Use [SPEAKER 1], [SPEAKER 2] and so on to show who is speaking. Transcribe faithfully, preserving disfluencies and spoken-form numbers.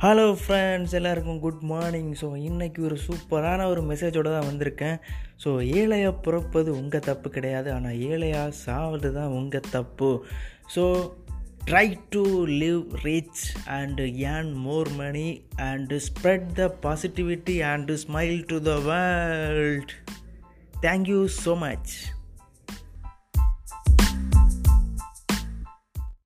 [SPEAKER 1] Hello friends, எல்லாருக்கும் good morning. So இன்றைக்கி ஒரு சூப்பரான ஒரு மெசேஜோடு தான் வந்திருக்கேன். ஸோ ஏழையாக பிறப்பது உங்கள் தப்பு கிடையாது, ஆனால் ஏழையாக சாவது தான் உங்கள் தப்பு. So try to live rich and earn more money and spread the positivity and smile to the world. Thank you so much.